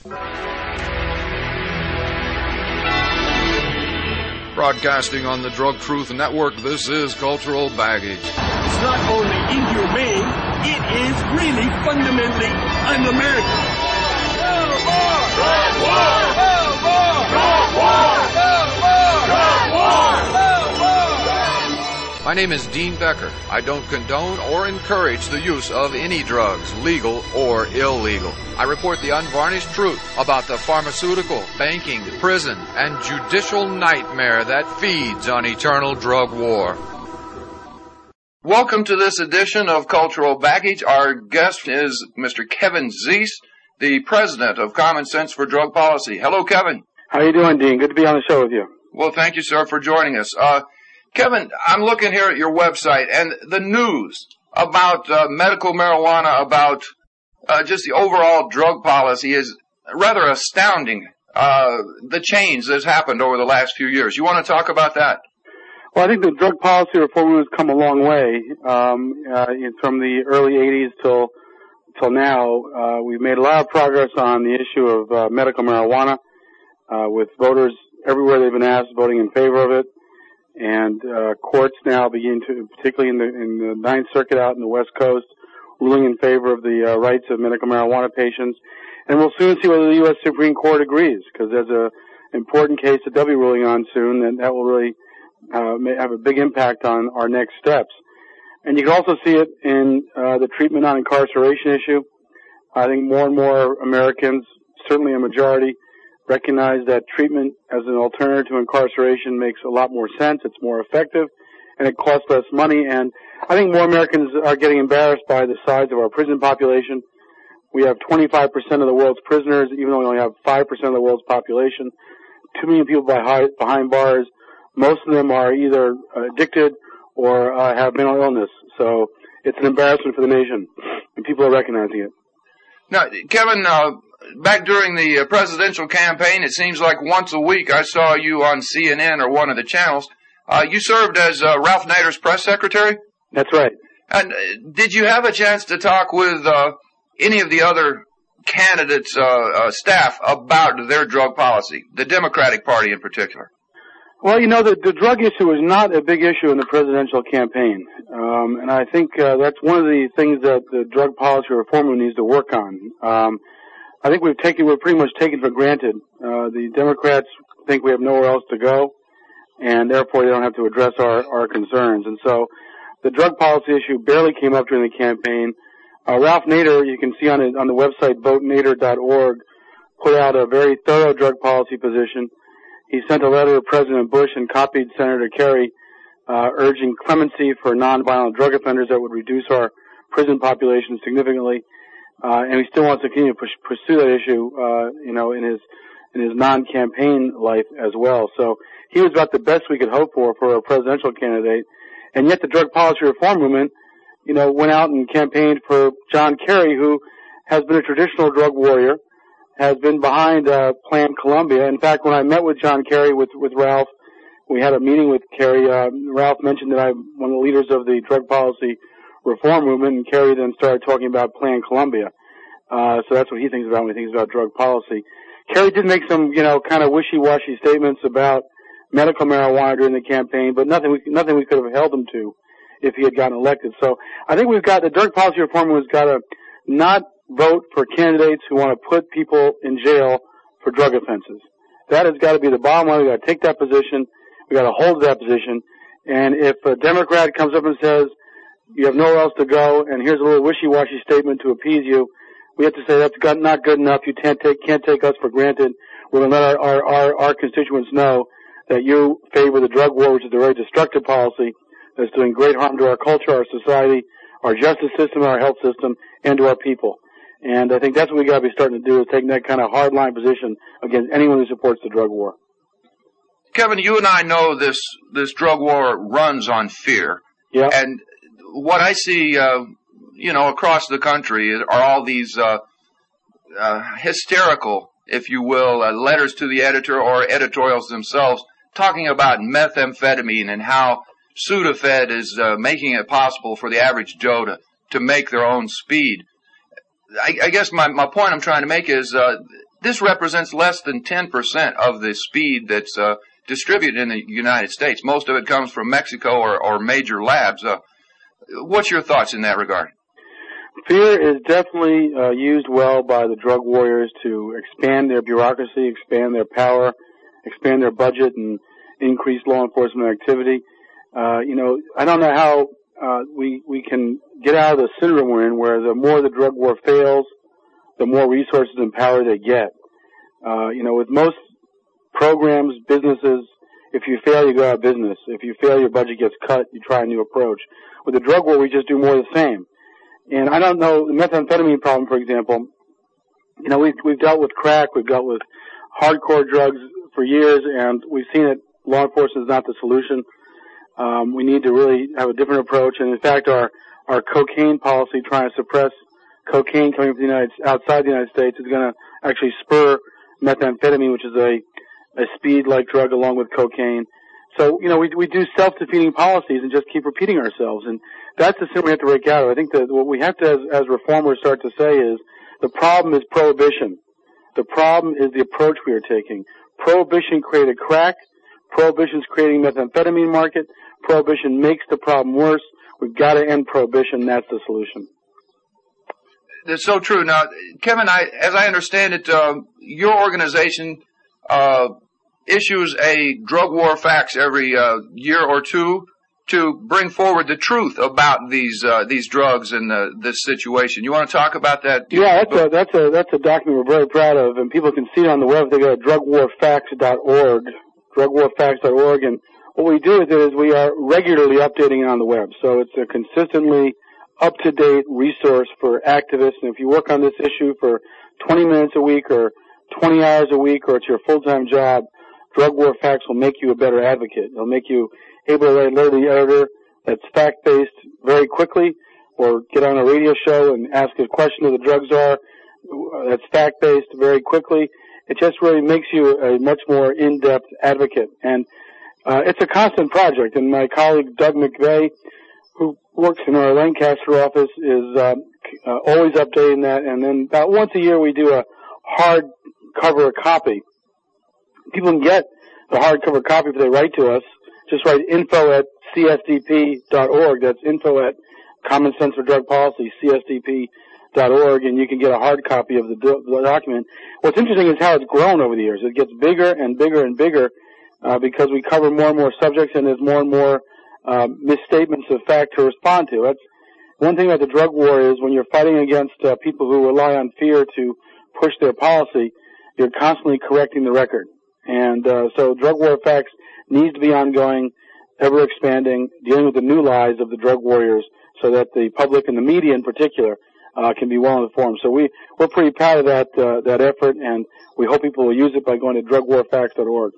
Broadcasting on the Drug Truth Network, this is Cultural Baggage. It's not only inhumane, it is really fundamentally un-American. Drug war! Drug war! Drug war! Drug war! Drug war! Drug war! My name is Dean Becker. I don't condone or encourage the use of any drugs, legal or illegal. I report the unvarnished truth about the pharmaceutical, banking, prison, and judicial nightmare that feeds on eternal drug war. Welcome to this edition of Cultural Baggage. Our guest is Mr. Kevin Zeese, the president of Common Sense for Drug Policy. Hello, Kevin. How you doing, Dean? Good to be on the show with you. Well, thank you, sir, for joining us. Kevin, I'm looking here at your website, and the news about medical marijuana, about just the overall drug policy is rather astounding, the change that's happened over the last few years. You want to talk about that? Well, I think the drug policy reform has come a long way from the early 80s till now. We've made a lot of progress on the issue of medical marijuana, with voters everywhere they've been asked voting in favor of it. And courts now begin to, particularly in the Ninth Circuit out in the West Coast, ruling in favor of the rights of medical marijuana patients. And we'll soon see whether the U.S. Supreme Court agrees, because there's an important case that they'll be ruling on soon, and that will really have a big impact on our next steps. And you can also see it in the treatment on incarceration issue. I think more and more Americans, certainly a majority, recognize that treatment as an alternative to incarceration makes a lot more sense, it's more effective, and it costs less money. And I think more Americans are getting embarrassed by the size of our prison population. We have 25% of the world's prisoners, even though we only have 5% of the world's population. 2 million people behind bars. Most of them are either addicted or have mental illness. So it's an embarrassment for the nation, and people are recognizing it. Now, Kevin, back during the presidential campaign, it seems like once a week I saw you on CNN or one of the channels. You served as Ralph Nader's press secretary? That's right. And did you have a chance to talk with any of the other candidates' staff about their drug policy, the Democratic Party in particular? Well, you know, the drug issue is not a big issue in the presidential campaign. And I think that's one of the things that the drug policy reform needs to work on. I think we're pretty much taken for granted. The Democrats think we have nowhere else to go, and therefore they don't have to address our concerns. And so the drug policy issue barely came up during the campaign. Ralph Nader, you can see on the website votenader.org, put out a very thorough drug policy position. He sent a letter to President Bush and copied Senator Kerry, urging clemency for nonviolent drug offenders that would reduce our prison population significantly. And he still wants to continue to pursue that issue, in his non-campaign life as well. So he was about the best we could hope for a presidential candidate. And yet the drug policy reform movement, went out and campaigned for John Kerry, who has been a traditional drug warrior, has been behind Plan Colombia. In fact, when I met with John Kerry with Ralph, we had a meeting with Kerry. Ralph mentioned that I'm one of the leaders of the drug policy reform movement, and Kerry then started talking about Plan Colombia. So that's what he thinks about when he thinks about drug policy. Kerry did make some, kind of wishy-washy statements about medical marijuana during the campaign, but nothing we could have held him to if he had gotten elected. So I think the drug policy reform has got to not vote for candidates who want to put people in jail for drug offenses. That has got to be the bottom line. We've got to take that position. We've got to hold that position. And if a Democrat comes up and says, you have nowhere else to go, and here's a little wishy-washy statement to appease you, we have to say that's not good enough. You can't take us for granted. We're going to let our constituents know that you favor the drug war, which is a very destructive policy that's doing great harm to our culture, our society, our justice system, our health system, and to our people. And I think that's what we got to be starting to do, is taking that kind of hardline position against anyone who supports the drug war. Kevin, you and I know this drug war runs on fear. Yeah. And what I see, across the country are all these hysterical, if you will, letters to the editor or editorials themselves talking about methamphetamine and how Sudafed is making it possible for the average Joe to make their own speed. I guess my point I'm trying to make is this represents less than 10% of the speed that's distributed in the United States. Most of it comes from Mexico or major labs. What's your thoughts in that regard? Fear is definitely used well by the drug warriors to expand their bureaucracy, expand their power, expand their budget, and increase law enforcement activity. I don't know how we can get out of the syndrome we're in, where the more the drug war fails, the more resources and power they get. With most programs, businesses, if you fail, you go out of business. If you fail, your budget gets cut. You try a new approach. With the drug war, we just do more of the same. And I don't know, the methamphetamine problem, for example, we've dealt with crack, we've dealt with hardcore drugs for years, and we've seen that law enforcement is not the solution. We need to really have a different approach. And in fact, our cocaine policy, trying to suppress cocaine coming from outside the United States, is going to actually spur methamphetamine, which is a speed-like drug along with cocaine. So, we do self-defeating policies and just keep repeating ourselves. And that's the sin we have to break out of. I think that what we have to, as reformers, start to say is the problem is prohibition. The problem is the approach we are taking. Prohibition created crack. Prohibition is creating methamphetamine market. Prohibition makes the problem worse. We've got to end prohibition. That's the solution. That's so true. Now, Kevin, as I understand it, your organization issues a drug war fax every year or two to bring forward the truth about these drugs and this situation. You want to talk about that? Yeah, that's a document we're very proud of, and people can see it on the web. They go to drugwarfax.org, drugwarfax.org, and what we do with it is we are regularly updating it on the web. So it's a consistently up-to-date resource for activists, and if you work on this issue for 20 minutes a week or 20 hours a week, or it's your full-time job, Drug War Facts will make you a better advocate. It'll make you able to alert the editor that's fact-based very quickly, or get on a radio show and ask a question who the drugs are that's fact-based very quickly. It just really makes you a much more in-depth advocate. And it's a constant project, and my colleague Doug McVeigh, who works in our Lancaster office, is always updating that. And then about once a year we do a hardcover copy. People can get the hardcover copy if they write to us. Just write info@csdp.org. That's info@ Common Sense for Drug Policy, csdp.org, and you can get a hard copy of the document. What's interesting is how it's grown over the years. It gets bigger and bigger and bigger because we cover more and more subjects, and there's more and more misstatements of fact to respond to. That's one thing about the drug war is when you're fighting against people who rely on fear to push their policy, you're constantly correcting the record. And so drug war facts needs to be ongoing, ever expanding, dealing with the new lies of the drug warriors so that the public and the media in particular can be well informed. So we're pretty proud of that effort, and we hope people will use it by going to drugwarfacts.org.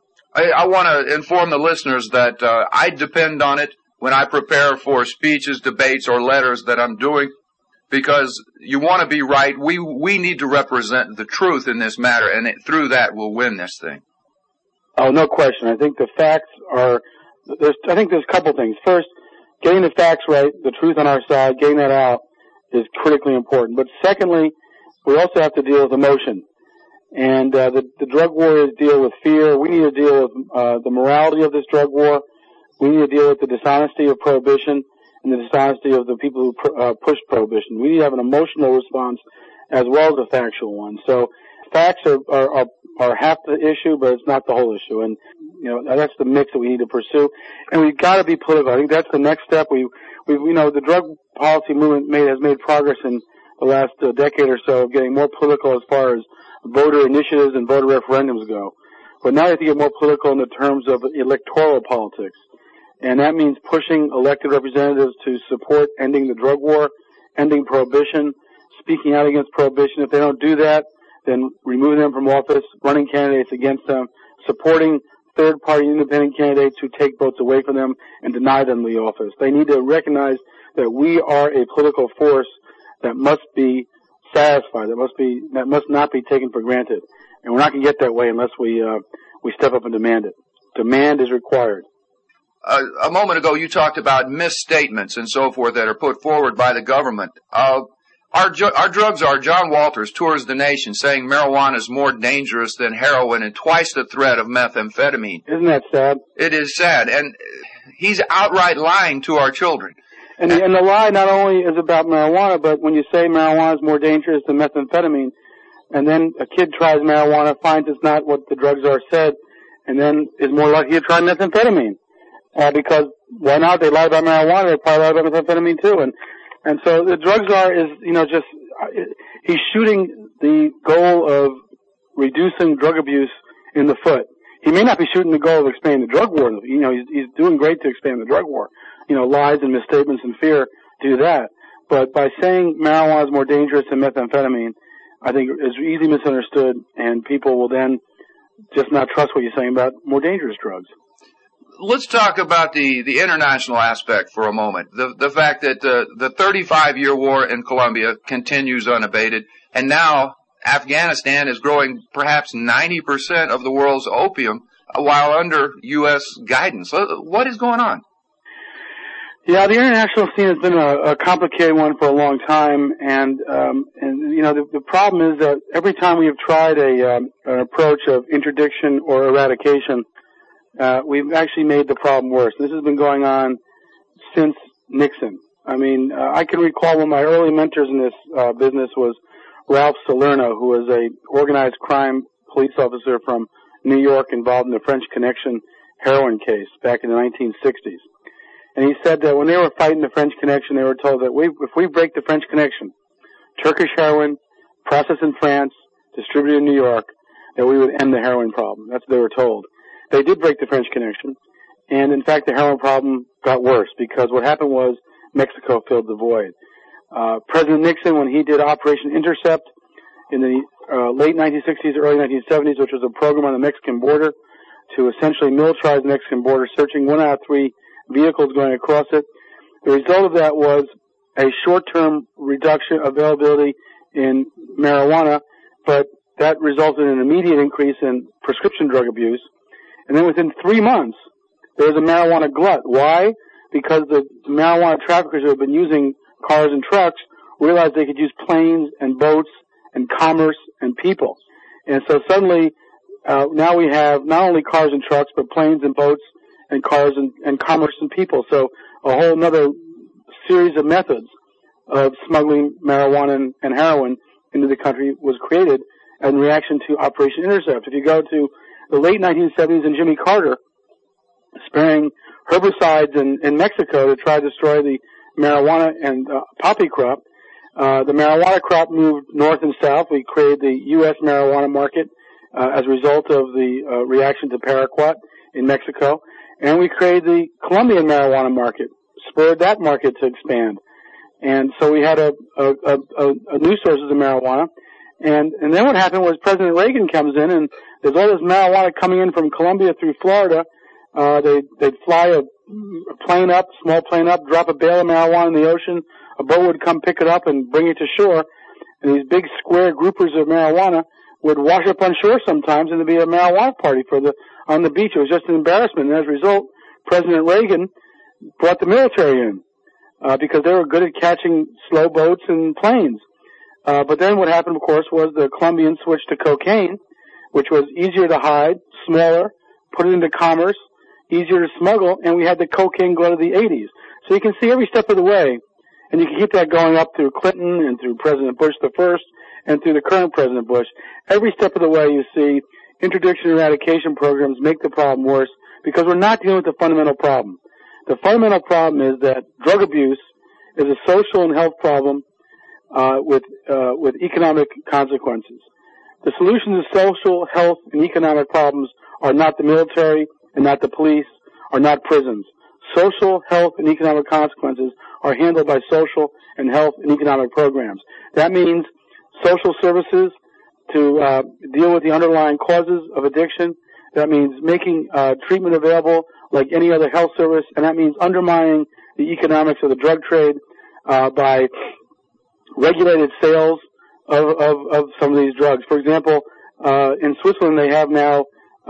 I want to inform the listeners that I depend on it when I prepare for speeches, debates, or letters that I'm doing, because you want to be right. We need to represent the truth in this matter, and through that we'll win this thing. Oh, no question. I think the facts are, I think there's a couple things. First, getting the facts right, the truth on our side, getting that out is critically important. But secondly, we also have to deal with emotion. And the drug warriors deal with fear. We need to deal with the morality of this drug war. We need to deal with the dishonesty of prohibition and the dishonesty of the people who push prohibition. We need to have an emotional response as well as a factual one. So facts are half the issue, but it's not the whole issue. And that's the mix that we need to pursue. And we've got to be political. I think that's the next step. The drug policy movement has made progress in the last decade or so of getting more political as far as voter initiatives and voter referendums go. But now you have to get more political in the terms of electoral politics. And that means pushing elected representatives to support ending the drug war, ending prohibition, speaking out against prohibition. If they don't do that, then removing them from office, running candidates against them, supporting third-party independent candidates who take votes away from them and deny them the office. They need to recognize that we are a political force that must be satisfied, that must not be taken for granted. And we're not going to get that way unless we step up and demand it. Demand is required. A moment ago, you talked about misstatements and so forth that are put forward by the government. Our drug czar, John Walters, tours the nation saying marijuana is more dangerous than heroin and twice the threat of methamphetamine. Isn't that sad? It is sad. And he's outright lying to our children. And the lie not only is about marijuana, but when you say marijuana is more dangerous than methamphetamine, and then a kid tries marijuana, finds it's not what the drug czar said, and then is more likely to try methamphetamine. Because why not? They lie about marijuana, they probably lie about methamphetamine too. And so the drug czar is, he's shooting the goal of reducing drug abuse in the foot. He may not be shooting the goal of expanding the drug war. He's doing great to expand the drug war. Lies and misstatements and fear do that. But by saying marijuana is more dangerous than methamphetamine, I think is easily misunderstood, and people will then just not trust what you're saying about more dangerous drugs. Let's talk about the international aspect for a moment. The fact that the 35-year war in Colombia continues unabated, and now Afghanistan is growing perhaps 90% of the world's opium while under U.S. guidance. What is going on? Yeah, the international scene has been a complicated one for a long time, and the problem is that every time we have tried an approach of interdiction or eradication, we've actually made the problem worse. This has been going on since Nixon. I can recall one of my early mentors in this business was Ralph Salerno, who was a organized crime police officer from New York involved in the French Connection heroin case back in the 1960s. And he said that when they were fighting the French Connection, they were told that if we break the French Connection, Turkish heroin, processed in France, distributed in New York, that we would end the heroin problem. That's what they were told. They did break the French Connection, and in fact the heroin problem got worse because what happened was Mexico filled the void. President Nixon, when he did Operation Intercept in the late 1960s, early 1970s, which was a program on the Mexican border to essentially militarize the Mexican border, searching 1 out of 3 vehicles going across it. The result of that was a short-term reduction availability in marijuana, but that resulted in an immediate increase in prescription drug abuse. And then within 3 months, there was a marijuana glut. Why? Because the marijuana traffickers who had been using cars and trucks realized they could use planes and boats and commerce and people. And so suddenly, now we have not only cars and trucks, but planes and boats and cars and commerce and people. So a whole another series of methods of smuggling marijuana and heroin into the country was created in reaction to Operation Intercept. If you go to the late 1970s and Jimmy Carter spraying herbicides in Mexico to try to destroy the marijuana and poppy crop, the marijuana crop moved north and south. We created the U.S. marijuana market as a result of the reaction to Paraquat in Mexico. And we created the Colombian marijuana market, spurred that market to expand. And so we had a new sources of marijuana. And then what happened was President Reagan comes in, and there's all this marijuana coming in from Colombia through Florida. They'd fly a small plane up, drop a bale of marijuana in the ocean. A boat would come pick it up and bring it to shore. And these big square groupers of marijuana would wash up on shore sometimes, and there'd be a marijuana party on the beach. It was just an embarrassment. And as a result, President Reagan brought the military in because they were good at catching slow boats and planes. But then what happened, of course, was the Colombians switched to cocaine, which was easier to hide, smaller, put it into commerce, easier to smuggle, and we had the cocaine glut of the 80s. So you can see every step of the way, and you can keep that going up through Clinton and through President Bush the first and through the current President Bush. Every step of the way you see interdiction and eradication programs make the problem worse because we're not dealing with the fundamental problem. The fundamental problem is that drug abuse is a social and health problem with economic consequences. The solution to social, health, and economic problems are not the military and not the police, are not prisons. Social, health, and economic consequences are handled by social and health and economic programs. That means social services to deal with the underlying causes of addiction. That means making treatment available like any other health service, and that means undermining the economics of the drug trade by regulated sales of some of these drugs. For example, in Switzerland they have now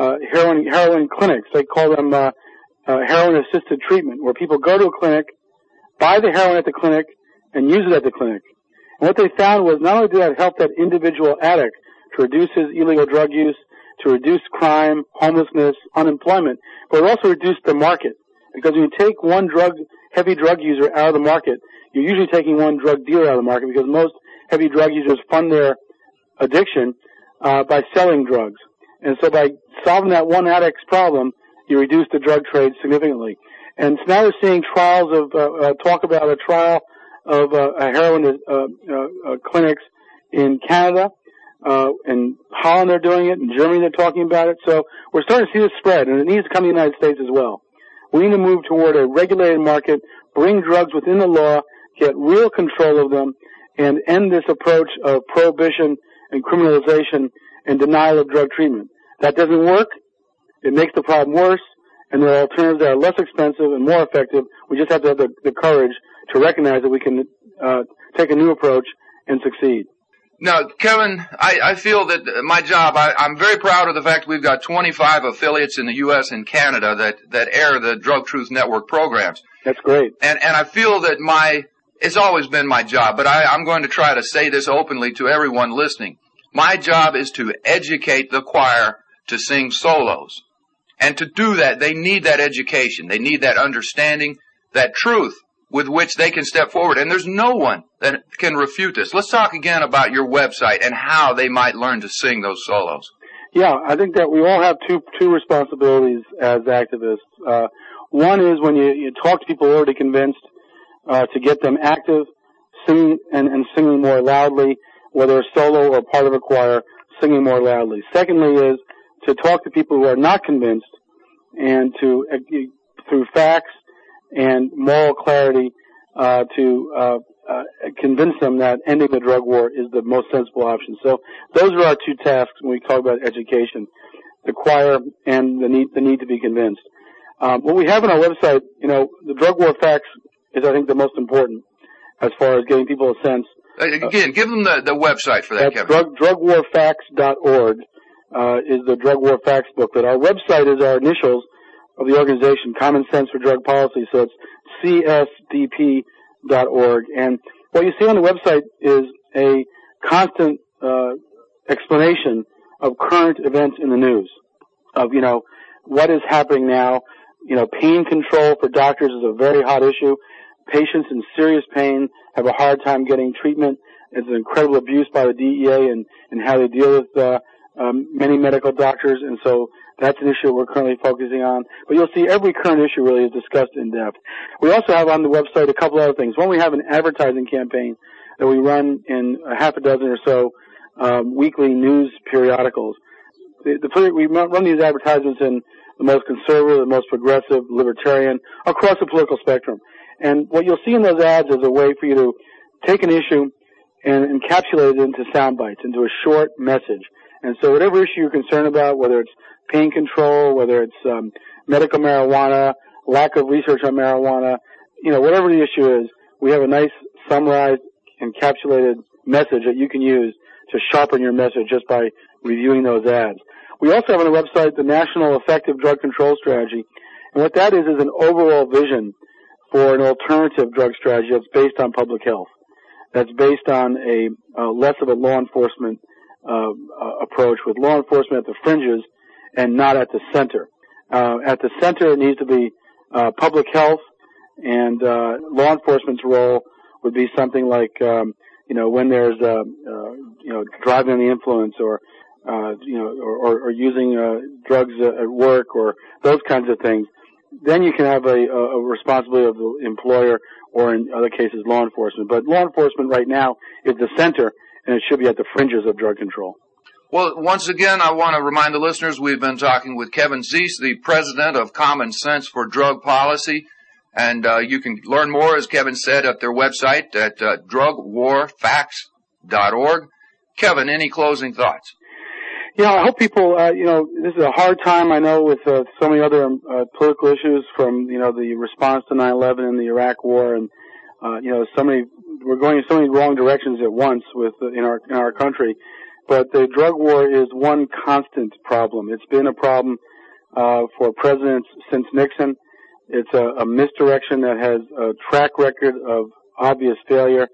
heroin clinics. They call them heroin-assisted treatment, where people go to a clinic, buy the heroin at the clinic, and use it at the clinic. And what they found was not only did that help that individual addict to reduce his illegal drug use, to reduce crime, homelessness, unemployment, but it also reduced the market. Because when you take one heavy drug user out of the market, you're usually taking one drug dealer out of the market, because most heavy drug users fund their addiction by selling drugs. And so by solving that one addict's problem, you reduce the drug trade significantly. And so now we're seeing trials of, talk about a trial of heroin clinics in Canada. In Holland they're doing it. In Germany they're talking about it. So we're starting to see this spread, and it needs to come to the United States as well. We need to move toward a regulated market, bring drugs within the law, get real control of them, and end this approach of prohibition and criminalization and denial of drug treatment. That doesn't work. It makes the problem worse, and there are alternatives that are less expensive and more effective. We just have to have the courage to recognize that we can take a new approach and succeed. Now, Kevin, I feel that my job, I'm very proud of the fact we've got 25 affiliates in the U.S. and Canada that air the Drug Truth Network programs. That's great. And I feel that it's always been my job, but I'm going to try to say this openly to everyone listening. My job is to educate the choir to sing solos. And to do that, they need that education. They need that understanding, that truth with which they can step forward. And there's no one that can refute this. Let's talk again about your website and how they might learn to sing those solos. Yeah, I think that we all have two responsibilities as activists. One is when you talk to people already convinced, to get them active, singing and singing more loudly, whether solo or part of a choir, singing more loudly. Secondly is to talk to people who are not convinced, and to through facts and moral clarity to convince them that ending the drug war is the most sensible option. So those are our two tasks when we talk about education: the choir and the need to be convinced. What we have on our website, the drug war facts is, I think, the most important as far as getting people a sense. Again, give them the website for that, Kevin. Drugwarfacts.org is the Drug War Facts booklet. Our website is our initials of the organization, Common Sense for Drug Policy, so it's csdp.org. And what you see on the website is a constant explanation of current events in the news, of, what is happening now. Pain control for doctors is a very hot issue. Patients in serious pain have a hard time getting treatment. It's an incredible abuse by the DEA and how they deal with many medical doctors, and so that's an issue we're currently focusing on. But you'll see every current issue really is discussed in depth. We also have on the website a couple other things. One, we have an advertising campaign that we run in a half a dozen or so weekly news periodicals. We run these advertisements in the most conservative, the most progressive, libertarian, across the political spectrum. And what you'll see in those ads is a way for you to take an issue and encapsulate it into sound bites, into a short message. And so whatever issue you're concerned about, whether it's pain control, whether it's medical marijuana, lack of research on marijuana, whatever the issue is, we have a nice summarized, encapsulated message that you can use to sharpen your message just by reviewing those ads. We also have on the website the National Effective Drug Control Strategy. And what that is an overall vision for an alternative drug strategy that's based on public health, that's based on a less of a law enforcement approach, with law enforcement at the fringes and not at the center. At the center, it needs to be public health, and law enforcement's role would be something like, when there's driving under the influence, or using drugs at work, or those kinds of things. Then you can have a responsibility of the employer, or in other cases, law enforcement. But law enforcement right now is the center, and it should be at the fringes of drug control. Well, once again, I want to remind the listeners we've been talking with Kevin Zeese, the president of Common Sense for Drug Policy. And you can learn more, as Kevin said, at their website at drugwarfacts.org. Kevin, any closing thoughts? Yeah, I hope people, this is a hard time, I know, with so many other political issues, from, the response to 9/11 and the Iraq War, and, we're going in so many wrong directions at once in our country. But the drug war is one constant problem. It's been a problem for presidents since Nixon. It's a misdirection that has a track record of obvious failure.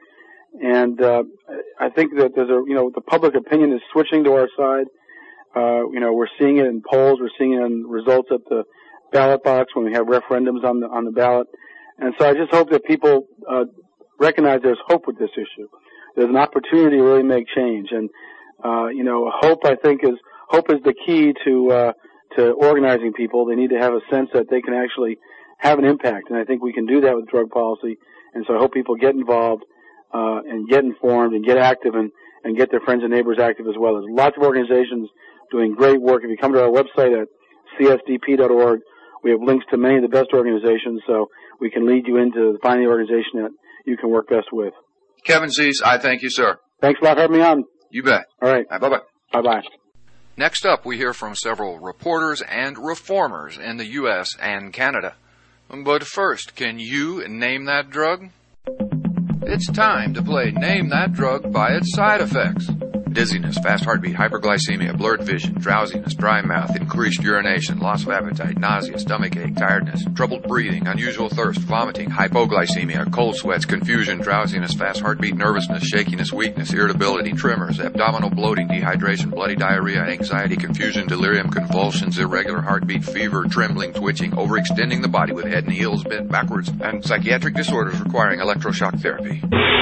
And I think that there's the public opinion is switching to our side. We're seeing it in polls, we're seeing it in results at the ballot box when we have referendums on the ballot. And so I just hope that people recognize there's hope with this issue. There's an opportunity to really make change. And hope is the key to organizing people. They need to have a sense that they can actually have an impact, and I think we can do that with drug policy. And so I hope people get involved and get informed and get active and get their friends and neighbors active as well. There's lots of organizations doing great work. If you come to our website at csdp.org, we have links to many of the best organizations, so we can lead you into finding the organization that you can work best with. Kevin Cease, I thank you, sir. Thanks a lot for having me on. You bet. All right. Bye-bye. Bye-bye. Next up, we hear from several reporters and reformers in the U.S. and Canada. But first, can you name that drug? It's time to play Name That Drug by its side effects. Dizziness, fast heartbeat, hyperglycemia, blurred vision, drowsiness, dry mouth, increased urination, loss of appetite, nausea, stomachache, tiredness, troubled breathing, unusual thirst, vomiting, hypoglycemia, cold sweats, confusion, drowsiness, fast heartbeat, nervousness, shakiness, weakness, irritability, tremors, abdominal bloating, dehydration, bloody diarrhea, anxiety, confusion, delirium, convulsions, irregular heartbeat, fever, trembling, twitching, overextending the body with head and heels bent backwards, and psychiatric disorders requiring electroshock therapy.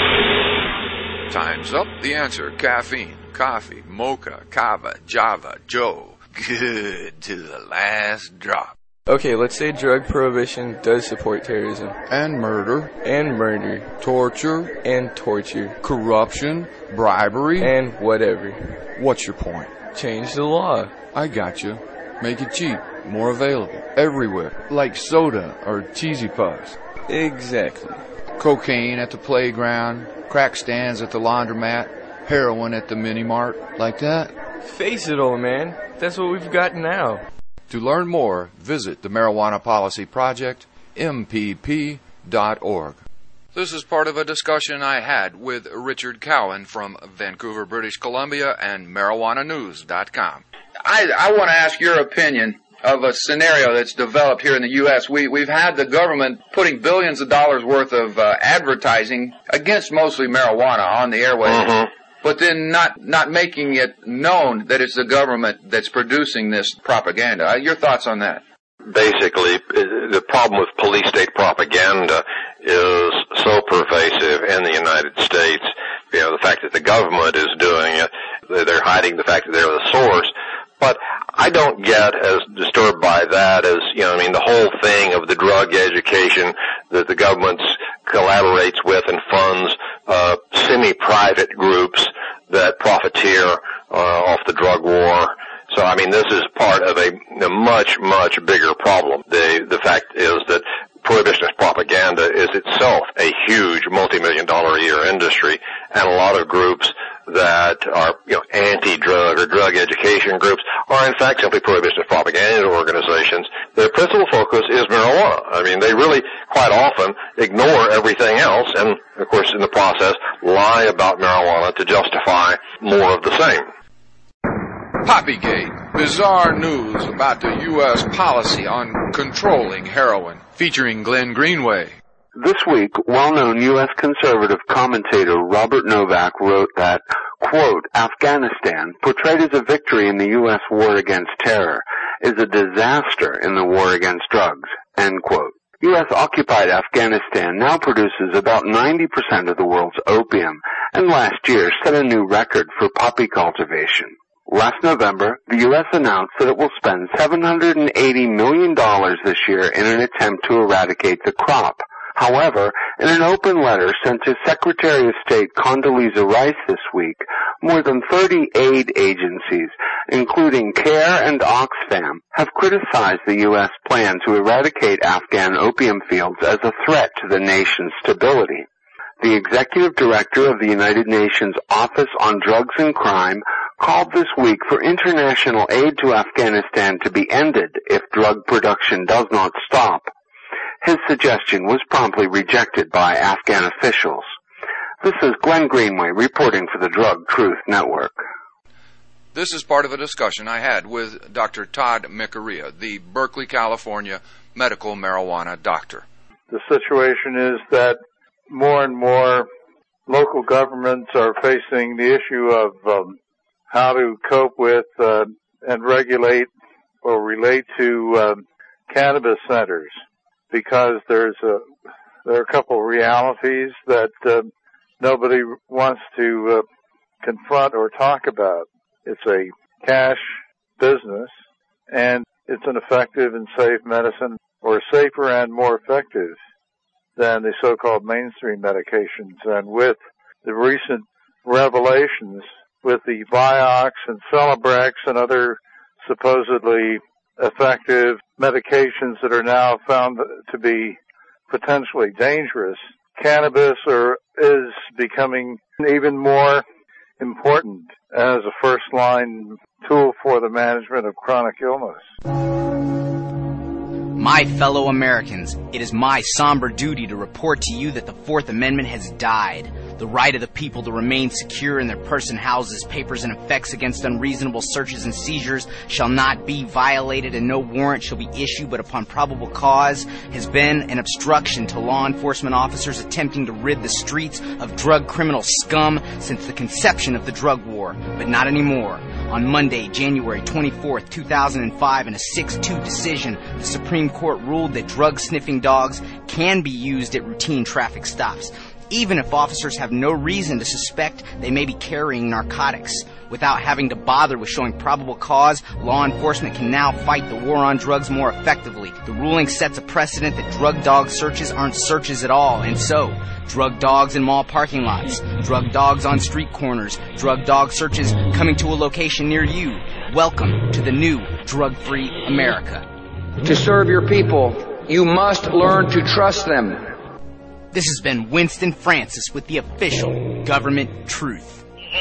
Time's up. The answer: caffeine, coffee, mocha, kava, java, joe. Good to the last drop. Okay, let's say drug prohibition does support terrorism. And murder. And murder. Torture. And torture. Corruption. Bribery. And whatever. What's your point? Change the law. I got you. Make it cheap. More available. Everywhere. Like soda or cheesy puffs. Exactly. Cocaine at the playground. Crack stands at the laundromat. Heroin at the mini-mart. Like that? Face it, old man. That's what we've got now. To learn more, visit the Marijuana Policy Project, mpp.org. This is part of a discussion I had with Richard Cowan from Vancouver, British Columbia, and MarijuanaNews.com. I want to ask your opinion of a scenario that's developed here in the U.S. We've had the government putting billions of dollars worth of advertising against mostly marijuana on the airwaves, but then not making it known that it's the government that's producing this propaganda. Your thoughts on that? Basically, the problem with police state propaganda is so pervasive in the United States. You know, the fact that the government is doing it, they're hiding the fact that they're the source. But I don't get as disturbed by that as, the whole thing of the drug education that the government collaborates with and funds semi-private groups that profiteer off the drug war. So, this is part of a much, much bigger problem. The fact is that prohibitionist propaganda is itself a huge multi-million-dollar a year industry, and a lot of groups that are, anti-drug or drug education groups are in fact simply prohibitionist propaganda organizations. Their principal focus is marijuana. They really quite often ignore everything else and, of course, in the process, lie about marijuana to justify more of the same. Poppygate, bizarre news about the U.S. policy on controlling heroin, featuring Glenn Greenway. This week, well-known U.S. conservative commentator Robert Novak wrote that, quote, Afghanistan, portrayed as a victory in the U.S. war against terror, is a disaster in the war against drugs, end quote. U.S.-occupied Afghanistan now produces about 90% of the world's opium, and last year set a new record for poppy cultivation. Last November, the U.S. announced that it will spend $780 million this year in an attempt to eradicate the crop. However, in an open letter sent to Secretary of State Condoleezza Rice this week, more than 30 aid agencies, including CARE and Oxfam, have criticized the U.S. plan to eradicate Afghan opium fields as a threat to the nation's stability. The executive director of the United Nations Office on Drugs and Crime called this week for international aid to Afghanistan to be ended if drug production does not stop. His suggestion was promptly rejected by Afghan officials. This is Glenn Greenway reporting for the Drug Truth Network. This is part of a discussion I had with Dr. Todd Micarea, the Berkeley, California medical marijuana doctor. The situation is that more and more local governments are facing the issue of how to cope with and regulate or relate to cannabis centers, because there are a couple of realities that nobody wants to confront or talk about. It's a cash business, and it's an effective and safe medicine, or safer and more effective than the so-called mainstream medications. And with the recent revelations with the Vioxx and Celebrex and other supposedly effective medications that are now found to be potentially dangerous, cannabis is becoming even more important as a first-line tool for the management of chronic illness. My fellow Americans, it is my somber duty to report to you that the Fourth Amendment has died. The right of the people to remain secure in their person, houses, papers, and effects against unreasonable searches and seizures shall not be violated, and no warrant shall be issued but upon probable cause has been an obstruction to law enforcement officers attempting to rid the streets of drug criminal scum since the conception of the drug war, but not anymore. On Monday, January 24th, 2005, in a 6-2 decision, the Supreme Court ruled that drug-sniffing dogs can be used at routine traffic stops, even if officers have no reason to suspect they may be carrying narcotics. Without having to bother with showing probable cause, law enforcement can now fight the war on drugs more effectively. The ruling sets a precedent that drug dog searches aren't searches at all, and so, drug dogs in mall parking lots, drug dogs on street corners, drug dog searches coming to a location near you. Welcome to the new drug-free America. To serve your people, you must learn to trust them. This has been Winston Francis with the official Government Truth.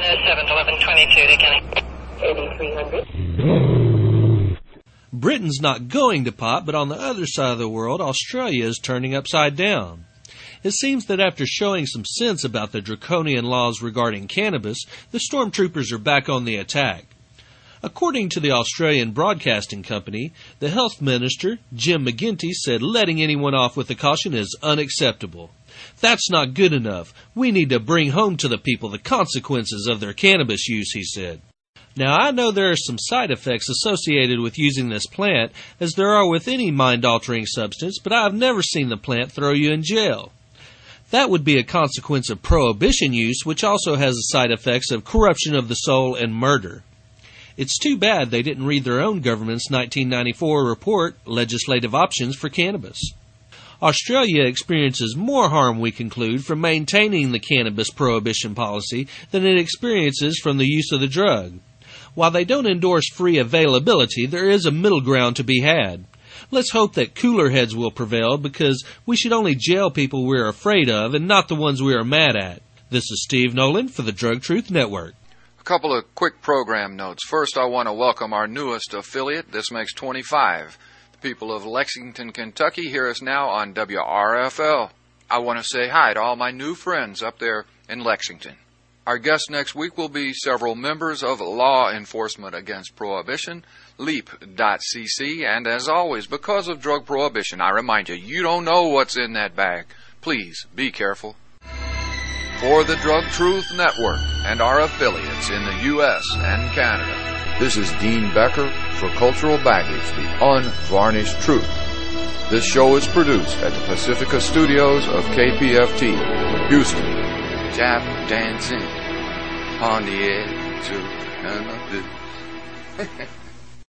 7-11-22 Britain's not going to pot, but on the other side of the world, Australia is turning upside down. It seems that after showing some sense about the draconian laws regarding cannabis, the stormtroopers are back on the attack. According to the Australian Broadcasting Company, the Health Minister, Jim McGuinty, said letting anyone off with a caution is unacceptable. That's not good enough. We need to bring home to the people the consequences of their cannabis use, he said. Now, I know there are some side effects associated with using this plant, as there are with any mind-altering substance, but I've never seen the plant throw you in jail. That would be a consequence of prohibition use, which also has the side effects of corruption of the soul and murder. It's too bad they didn't read their own government's 1994 report, Legislative Options for Cannabis. Australia experiences more harm, we conclude, from maintaining the cannabis prohibition policy than it experiences from the use of the drug. While they don't endorse free availability, there is a middle ground to be had. Let's hope that cooler heads will prevail, because we should only jail people we're afraid of and not the ones we are mad at. This is Steve Nolan for the Drug Truth Network. A couple of quick program notes. First, I want to welcome our newest affiliate. This makes 25. The people of Lexington, Kentucky hear us now on WRFL. I want to say hi to all my new friends up there in Lexington. Our guest next week will be several members of Law Enforcement Against Prohibition, LEAP.cc, and as always, because of drug prohibition, I remind you, you don't know what's in that bag. Please be careful. For the Drug Truth Network and our affiliates in the U.S. and Canada, this is Dean Becker for Cultural Baggage, the unvarnished truth. This show is produced at the Pacifica Studios of KPFT, Houston. Tap dancing on the edge of